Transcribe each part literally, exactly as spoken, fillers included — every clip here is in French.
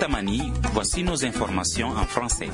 Tamani, voici nos informations en français.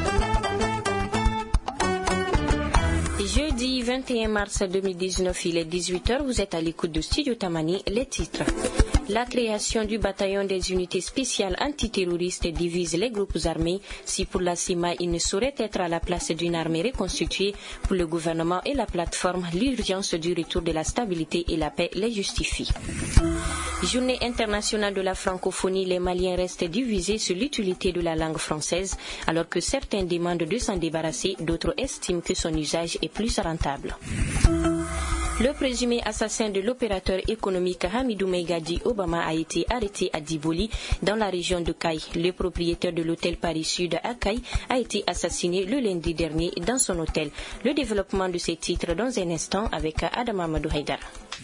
Jeudi vingt et un mars deux mille dix-neuf, il est dix-huit heures, vous êtes à l'écoute de Studio Tamani, les titres. La création du bataillon des unités spéciales antiterroristes divise les groupes armés. Si pour la C I M A, il ne saurait être à la place d'une armée reconstituée, pour le gouvernement et la plateforme, l'urgence du retour de la stabilité et la paix les justifie. Journée internationale de la francophonie, les Maliens restent divisés sur l'utilité de la langue française, alors que certains demandent de s'en débarrasser, d'autres estiment que son usage est plus rentable. Le présumé assassin de l'opérateur économique Hamidou Meigadi Obama a été arrêté à Diboli, dans la région de Kaï. Le propriétaire de l'hôtel Paris Sud à Kaï a été assassiné le lundi dernier dans son hôtel. Le développement de ces titres dans un instant avec Adam Amadou Haïdar.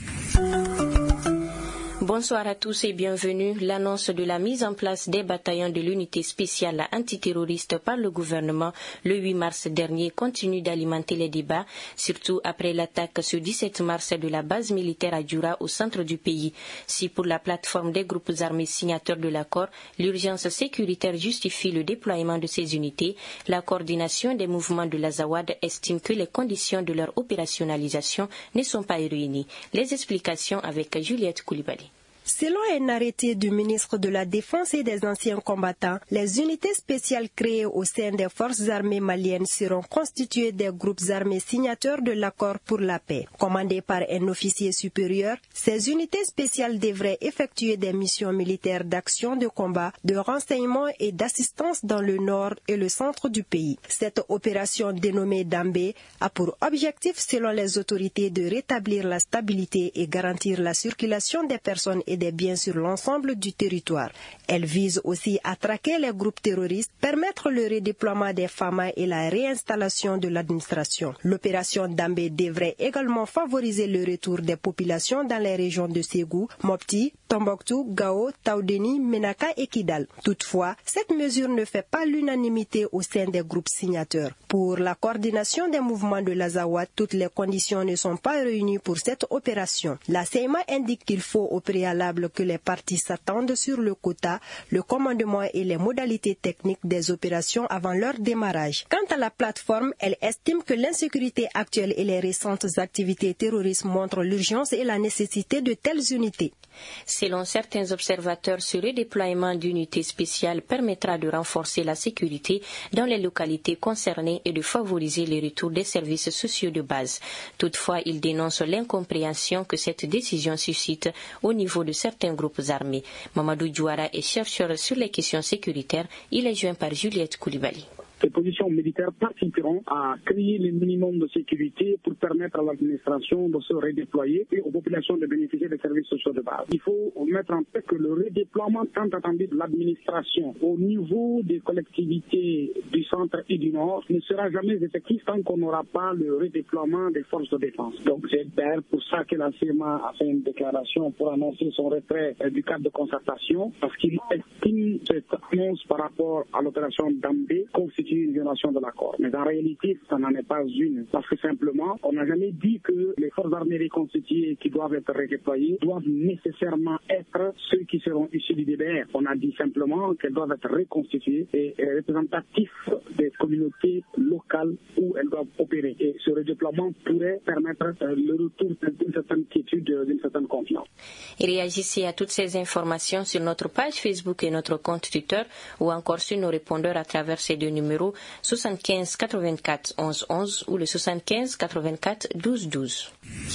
Bonsoir à tous et bienvenue. L'annonce de la mise en place des bataillons de l'unité spéciale antiterroriste par le gouvernement le huit mars dernier continue d'alimenter les débats, surtout après l'attaque ce dix-sept mars de la base militaire à Djoura au centre du pays. Si pour la plateforme des groupes armés signataires de l'accord, l'urgence sécuritaire justifie le déploiement de ces unités, la coordination des mouvements de l'Azawad estime que les conditions de leur opérationnalisation ne sont pas réunies. Les explications avec Juliette Koulibaly. Selon un arrêté du ministre de la Défense et des anciens combattants, les unités spéciales créées au sein des forces armées maliennes seront constituées des groupes armés signataires de l'accord pour la paix. Commandées par un officier supérieur, ces unités spéciales devraient effectuer des missions militaires d'action de combat, de renseignement et d'assistance dans le nord et le centre du pays. Cette opération dénommée Dambé a pour objectif, selon les autorités, de rétablir la stabilité et garantir la circulation des personnes et des biens sur l'ensemble du territoire. Elle vise aussi à traquer les groupes terroristes, permettre le redéploiement des F A M A et la réinstallation de l'administration. L'opération Dambé devrait également favoriser le retour des populations dans les régions de Ségou, Mopti, Tombouctou, Gao, Taoudéni, Menaka et Kidal. Toutefois, cette mesure ne fait pas l'unanimité au sein des groupes signataires. Pour la coordination des mouvements de l'Azawad, toutes les conditions ne sont pas réunies pour cette opération. La C I M A indique qu'il faut au préalable que les parties s'attendent sur le quota, le commandement et les modalités techniques des opérations avant leur démarrage. Quant à la plateforme, elle estime que l'insécurité actuelle et les récentes activités terroristes montrent l'urgence et la nécessité de telles unités. Selon certains observateurs, ce redéploiement d'unités spéciales permettra de renforcer la sécurité dans les localités concernées et de favoriser le retour des services sociaux de base. Toutefois, ils dénoncent l'incompréhension que cette décision suscite au niveau de certains groupes armés. Mamadou Djouara est chercheur sur les questions sécuritaires. Il est joint par Juliette Koulibaly. Ces positions militaires participeront à créer le minimum de sécurité pour permettre à l'administration de se redéployer et aux populations de bénéficier des services sociaux de base. Il faut mettre en tête que le redéploiement tant attendu de l'administration au niveau des collectivités du centre et du nord ne sera jamais effectif tant qu'on n'aura pas le redéploiement des forces de défense. Donc c'est d'ailleurs pour ça que la C I M A a fait une déclaration pour annoncer son retrait du cadre de concertation, parce qu'il estime cette annonce par rapport à l'opération Dambé constitue une violation de l'accord. Mais en réalité, ça n'en est pas une. Parce que simplement, on n'a jamais dit que les forces armées reconstituées qui doivent être redéployées doivent nécessairement être ceux qui seront issus du D B R. On a dit simplement qu'elles doivent être reconstituées et représentatives des communautés locales où elles doivent opérer. Et ce redéploiement pourrait permettre le retour d'une certaine quiétude, d'une certaine confiance. Et réagissez à toutes ces informations sur notre page Facebook et notre compte Twitter ou encore sur nos répondeurs à travers ces deux numéros soixante-quinze quatre-vingt-quatre onze onze ou le soixante-quinze quatre-vingt-quatre douze douze.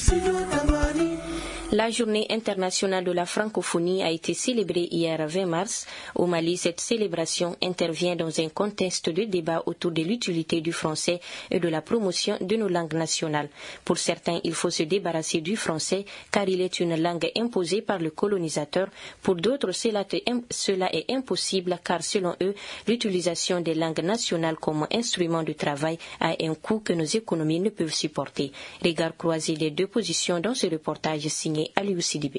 La journée internationale de la francophonie a été célébrée hier vingt mars. Au Mali, cette célébration intervient dans un contexte de débat autour de l'utilité du français et de la promotion de nos langues nationales. Pour certains, il faut se débarrasser du français car il est une langue imposée par le colonisateur. Pour d'autres, cela est impossible car selon eux, l'utilisation des langues nationales comme instrument de travail a un coût que nos économies ne peuvent supporter. Regard croisé des deux positions dans ce reportage signé Aliou Sidibé.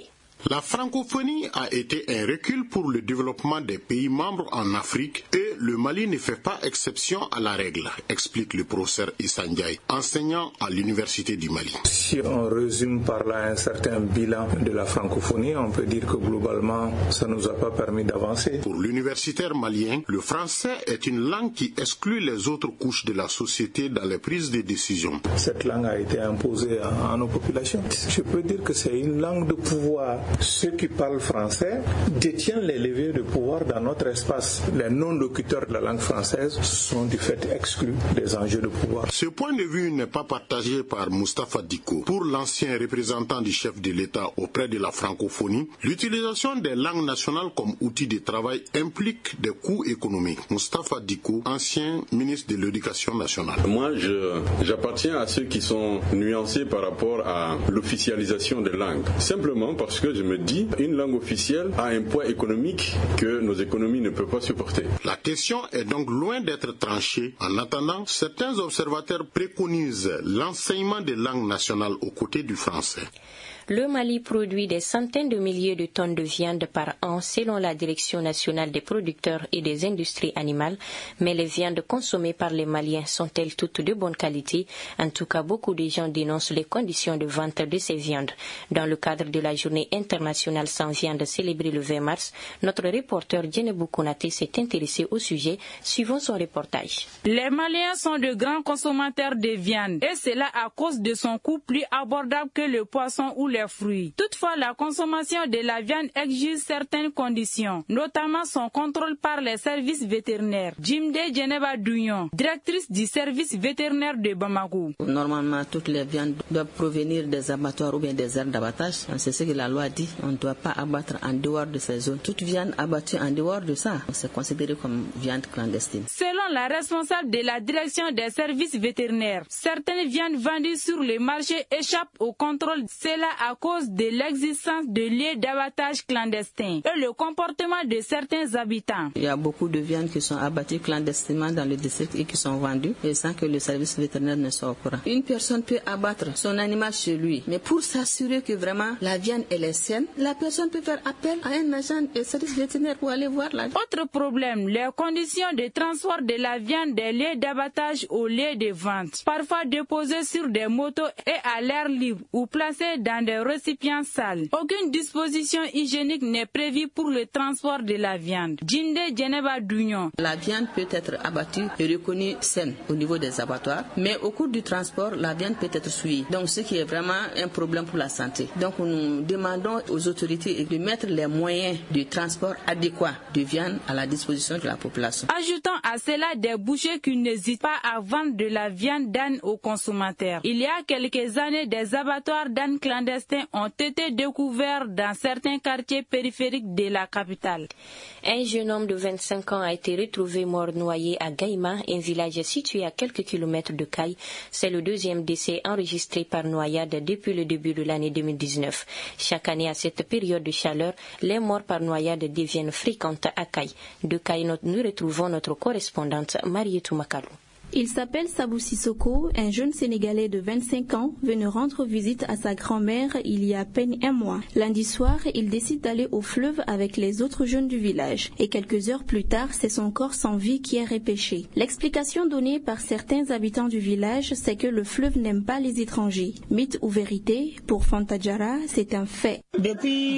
La francophonie a été un recul pour le développement des pays membres en Afrique et le Mali ne fait pas exception à la règle, explique le professeur Issa Ndiaye, enseignant à l'Université du Mali. Si on résume par là un certain bilan de la francophonie, on peut dire que globalement, ça ne nous a pas permis d'avancer. Pour l'universitaire malien, le français est une langue qui exclut les autres couches de la société dans les prises de décision. Cette langue a été imposée à, à nos populations. Je peux dire que c'est une langue de pouvoir. Ceux qui parlent français détiennent les leviers de pouvoir dans notre espace. Les non-locuteurs de la langue française sont du fait exclus des enjeux de pouvoir. Ce point de vue n'est pas partagé par Moustapha Diko. Pour l'ancien représentant du chef de l'État auprès de la francophonie, l'utilisation des langues nationales comme outil de travail implique des coûts économiques. Moustapha Diko, ancien ministre de l'Éducation nationale. Moi, je, j'appartiens à ceux qui sont nuancés par rapport à l'officialisation des langues. Simplement parce que je me dis, une langue officielle a un poids économique que nos économies ne peuvent pas supporter. La question est donc loin d'être tranchée. En attendant, certains observateurs préconisent l'enseignement des langues nationales aux côtés du français. Le Mali produit des centaines de milliers de tonnes de viande par an selon la Direction nationale des producteurs et des industries animales, mais les viandes consommées par les Maliens sont-elles toutes de bonne qualité? En tout cas, beaucoup de gens dénoncent les conditions de vente de ces viandes. Dans le cadre de la journée internationale sans viande célébrée le vingt mars, notre reporter Djenebou Konaté s'est intéressé au sujet, suivant son reportage. Les Maliens sont de grands consommateurs de viande et cela à cause de son coût plus abordable que le poisson ou les fruits. Toutefois, la consommation de la viande exige certaines conditions, notamment son contrôle par les services vétérinaires. Jimde Djeneba Douillon, directrice du service vétérinaire de Bamako. Normalement, toutes les viandes doivent provenir des abattoirs ou bien des aires d'abattage. C'est ce que la loi dit. On ne doit pas abattre en dehors de ces zones. Toute viande abattue en dehors de ça, c'est considéré comme viande clandestine. Selon la responsable de la direction des services vétérinaires, certaines viandes vendues sur le marché échappent au contrôle. Cela à cause de l'existence de lieux d'abattage clandestins et le comportement de certains habitants. Il y a beaucoup de viandes qui sont abattues clandestinement dans le district et qui sont vendues et sans que le service vétérinaire ne soit au courant. Une personne peut abattre son animal chez lui, mais pour s'assurer que vraiment la viande elle est saine, la personne peut faire appel à un agent de service vétérinaire pour aller voir la viande. Autre problème, les conditions de transport de la viande des lieux d'abattage aux lieux de vente, parfois déposées sur des motos et à l'air libre ou placées dans des récipients sales. Aucune disposition hygiénique n'est prévue pour le transport de la viande. Jinde Djeneba Douillon. La viande peut être abattue et reconnue saine au niveau des abattoirs, mais au cours du transport, la viande peut être souillée. Donc ce qui est vraiment un problème pour la santé. Donc nous demandons aux autorités de mettre les moyens de transport adéquats de viande à la disposition de la population. Ajoutant à cela des bouchers qui n'hésitent pas à vendre de la viande d'âne aux consommateurs. Il y a quelques années, des abattoirs d'âne clandestins ont été découverts dans certains quartiers périphériques de la capitale. Un jeune homme de vingt-cinq ans a été retrouvé mort noyé à Gaïma, un village situé à quelques kilomètres de Caille. C'est le deuxième décès enregistré par noyade depuis le début de l'année deux mille dix-neuf. Chaque année, à cette période de chaleur, les morts par noyade deviennent fréquentes à Caille. De Caille, nous retrouvons notre correspondante Marietou Makalou. Il s'appelle Sabou Sissoko, un jeune Sénégalais de vingt-cinq ans, venu rendre visite à sa grand-mère il y a à peine un mois. Lundi soir, il décide d'aller au fleuve avec les autres jeunes du village. Et quelques heures plus tard, c'est son corps sans vie qui est repêché. L'explication donnée par certains habitants du village, c'est que le fleuve n'aime pas les étrangers. Mythe ou vérité, pour Fantajara, c'est un fait. Depuis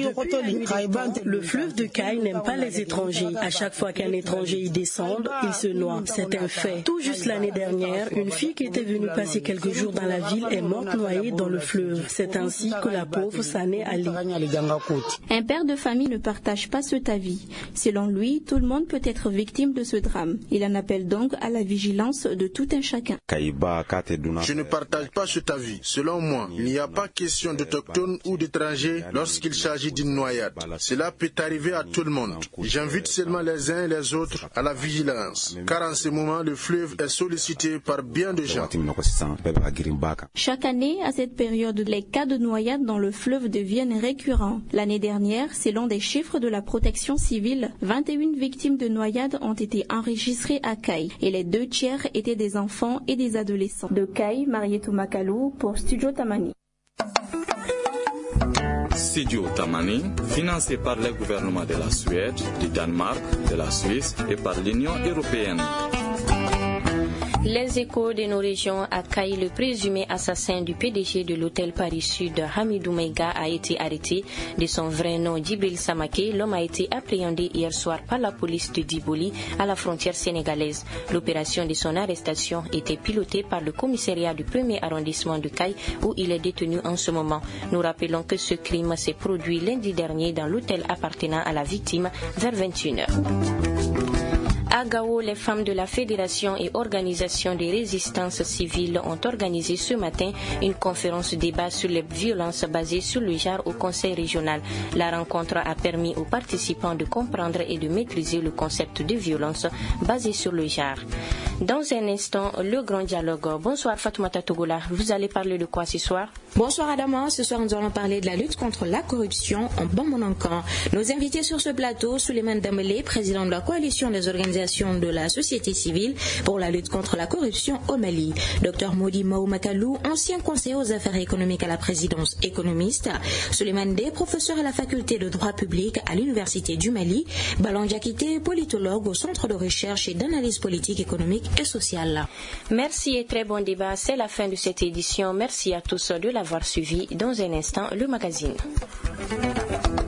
le fleuve de Caille n'aime pas les étrangers. À chaque fois qu'un étranger y descend, il se noie. C'est un fait. Tout juste l'année dernière, une fille qui était venue passer quelques jours dans la ville est morte noyée dans le fleuve. C'est ainsi que la pauvre Sané Ali. Un père de famille ne partage pas cet avis. Selon lui, tout le monde peut être victime de ce drame. Il en appelle donc à la vigilance de tout un chacun. Je ne partage pas cet avis. Selon moi, il n'y a pas question d'autochtones ou d'étrangers lorsqu'il s'agit d'une noyade. Cela peut arriver à tout le monde. J'invite seulement les uns et les autres à la vigilance, car en ce moment, le fleuve est sollicité par bien de gens. Chaque année, à cette période, les cas de noyade dans le fleuve deviennent récurrents. L'année dernière, selon des chiffres de la protection civile, vingt et une victimes de noyade ont été enregistrées à Caille et les deux tiers étaient des enfants et des adolescents. De Caille, Marietou Makalou pour Studio Tamani. Studio Tamani, financé par les gouvernements de la Suède, du Danemark, de la Suisse et par l'Union européenne. Les Échos de nos régions accueillent le présumé assassin du P D G de l'hôtel Paris Sud, Hamidou Meiga, a été arrêté. De son vrai nom, Djibril Samake, l'homme a été appréhendé hier soir par la police de Diboli à la frontière sénégalaise. L'opération de son arrestation était pilotée par le commissariat du premier arrondissement de Caille où il est détenu en ce moment. Nous rappelons que ce crime s'est produit lundi dernier dans l'hôtel appartenant à la victime vers vingt et une heures. À Gao, les femmes de la Fédération et Organisation des résistances civiles ont organisé ce matin une conférence débat sur les violences basées sur le genre au Conseil régional. La rencontre a permis aux participants de comprendre et de maîtriser le concept de violence basée sur le genre. Dans un instant, le grand dialogue. Bonsoir Fatoumata Togola, vous allez parler de quoi ce soir? Bonsoir Adama, ce soir nous allons parler de la lutte contre la corruption en Bambounankan. Nos invités sur ce plateau, Souleymane Dembélé, président de la coalition des organisations de la société civile pour la lutte contre la corruption au Mali. Docteur Modi Maoumakalou, ancien conseiller aux affaires économiques à la présidence économiste. Souleymane Dey, professeur à la faculté de droit public à l'université du Mali. Balan Diakité, politologue au centre de recherche et d'analyse politique, économique et sociale. Merci et très bon débat. C'est la fin de cette édition. Merci à tous de l'avoir suivi. Dans un instant, le magazine.